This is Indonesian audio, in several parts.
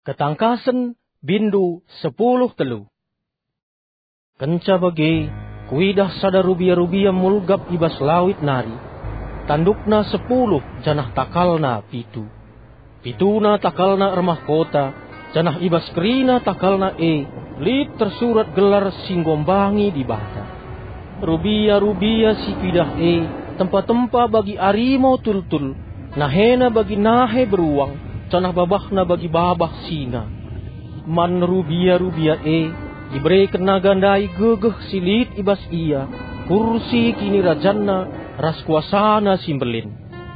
Ketangkasen bindu 10 telu. Kenca bage kuidah sada rubia-rubia mulgap ibas lawit nari. Tandukna 10 janah takalna pitu. Pituna takalna remah kota, janah ibas kerina takalna lit tersurat gelar singgombangi di bata. Rubia-rubia si pidah tempat-tempat bagi arimo tul-tul, nahena bagi nahe beruang, canah babahna bagi babah singa. Man rubia-rubia diberi kena gandai gegeh silit ibas ia, kursi kini rajanna ras kuasana simbelin.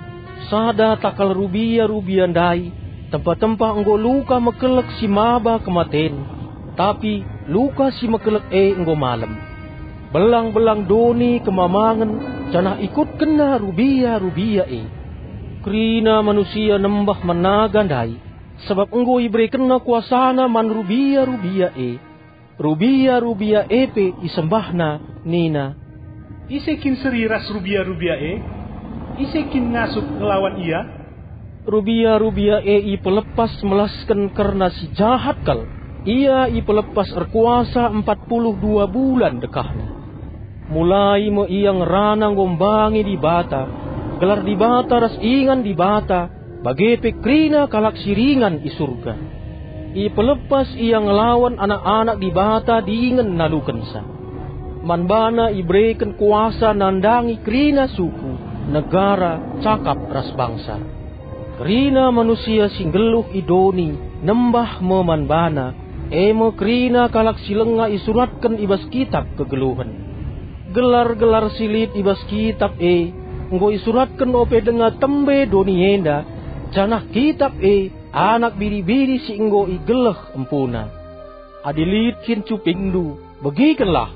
Sada takal rubia-rubia ndai, tempat-tempat enggo luka mekelek si maba kematen, tapi luka si mekelek enggo malam. Belang-belang doni kemamangan, canah ikut kena rubia-rubia Krina manusia nembah menagandai, sebab enggo iberi kena kuasana man rubia-rubia Rubia-rubia pe isembahna nina. Isekin seriras rubia-rubia Isekin ngasuk ngelawan ia. Rubia-rubia i pelepas melaskan karena si jahat kal. Ia i pelepas erkuasa 42 bulan dekahnya. Mulai mo ia ngerana ngombangi di bata. Gelar di bata ras ingan di bata. Bagepe krina kalak siringan i surga. I pelepas ia ngelawan anak-anak di bata diingan nalukensa. Manbana ibreken kuasa nandangi krina suku, negara, cakap ras bangsa. Krina manusia singgeluh idoni, nembah memanbana, krina kalak silenga isuratkan ibas kitab kegeluhan. Gelar-gelar silit ibas kitab nggo isuratkan ope denga tembe doni enda, janah kitab anak biri-biri si enggo igeleh empuna. Adilit kincu pingdu, begikenlah.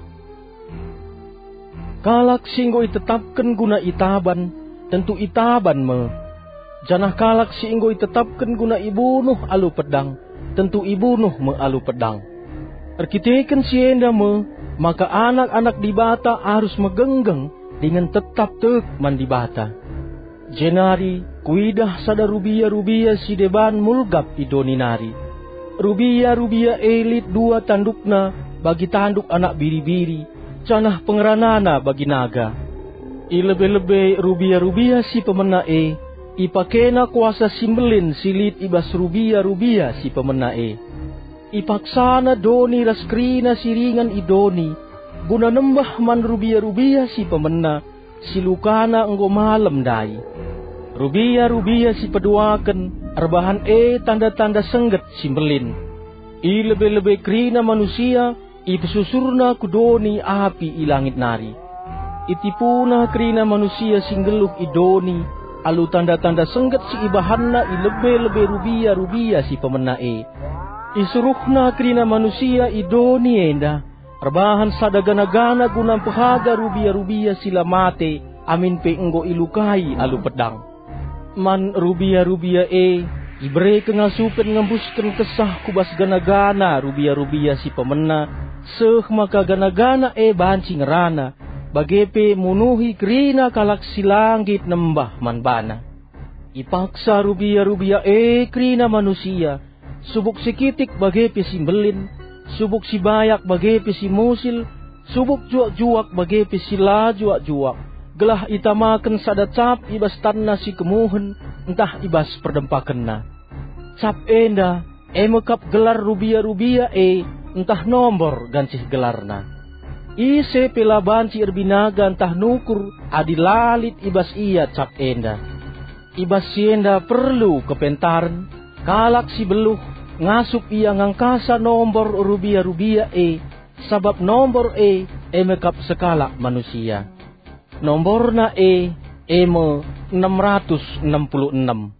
Kalak singgo itetapkan guna itaban, tentu itaban me. Janah kalak singgo itetapkan guna ibunuh alu pedang, tentu ibunuh me alu pedang. Erkiteken sienda me, maka anak-anak di bata harus megenggeng dengan tetap tek man di bata. Jenari kuidah sada rubia-rubia si deban mulgap idoninari. Rubia-rubia elit dua tandukna bagi tanduk anak biri-biri, canah pengeranana bagi naga. Ilebe-lebe rubia-rubia si pemena ipakena kuasa simbelin silit ibas rubia-rubia si pemena ipaksana doni raskrina siringan idoni, guna nembah man rubia-rubia si pemena silukana enggo malam dai. Rubia-rubia si peduaken erbahan tanda-tanda sengget simbelin. Ilebe-lebe krina manusia ipesusurna kudoni api ilangit nari. Itipuna krina manusia singgeluh idoni, alu tanda-tanda sengget si ibahanna ilebe-lebe rubia-rubia si pemena isuruhna krina manusia idoni enda, erbahan sada gana-gana gunam pehaga rubia-rubia sila mate, amin pe enggo ilukai alu pedang. Man rubia-rubia ibere kengasupen ngembusken kesah kubas gana-gana rubia-rubia si pemena, seh maka gana-gana banci ngerana, bagepe munuhi krina kalak silanggit nembah manbana. Ipaksa rubia-rubia krina manusia, subuk sikitik bagepe simbelin, subuk si bayak bagepe si musil, subuk juak-juak bagepe si la juak-juak. Gelah itamaken sada cap ibas tanna si kemuhen, entah ibas perdempakenna. Cap enda mekap gelar rubia-rubia entah nombor gancih gelarna. Ise pela banci erbinaga entah nukur adilalit ibas ia cap enda. Ibas sienda perlu kepentaran, kalak si beluh ngasup ia ngangkasa nombor rubia-rubia sabab nombor mekap sekala manusia. Nomborna 666.